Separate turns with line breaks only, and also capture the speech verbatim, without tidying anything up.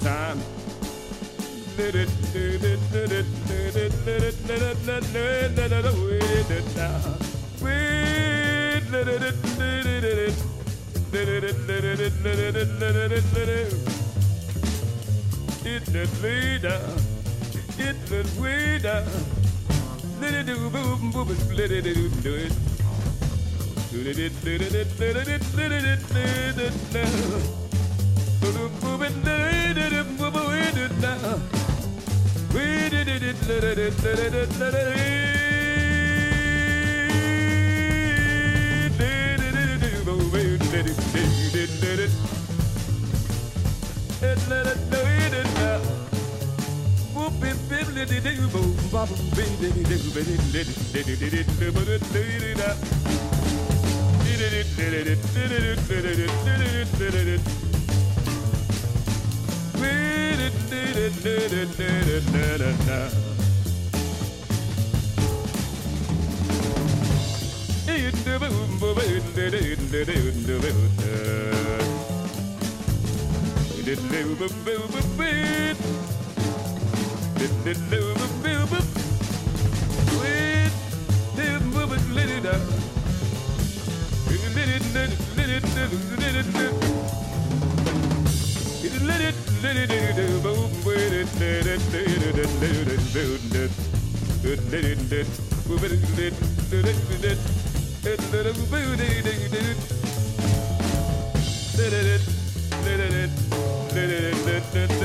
time. Let it, let it, let it, let it, let it, let it, let it, let it, wait it now. Wait, let it, let it, let it, let it, let it, let it, let it, let it. It let way down. It let way down. Let it do boom boom. Let it do do it. Let it, let it, let it, let it, let it, let it now. Boom it, let it, boom it now. Wait it, let it, let it, let it, let it. Let it, let it, let it. Let it, let it now. Whoop it, let it, let it, boom, boom, let it, let it, let it, let it, let it, let it, let it, let it now. Let it, let it, let it, let it, let it, let it. Let it, let it, let it, let it, let it now. It never, boom, let it, let it, let it, let it. Let it, let it, boom, boom, boom. Let it, let it, boom, boom, boom. Wait, let it, boom, let it out. Let it, let it, let it, let it, let it, let it. Let it, let it, let it, boom, let it, let it, let it, let it, let it, let it, let it, let it, boom, let it, let it, let it, let it, let it, boom, let it, let it, let it, let it, let it, let it, let it.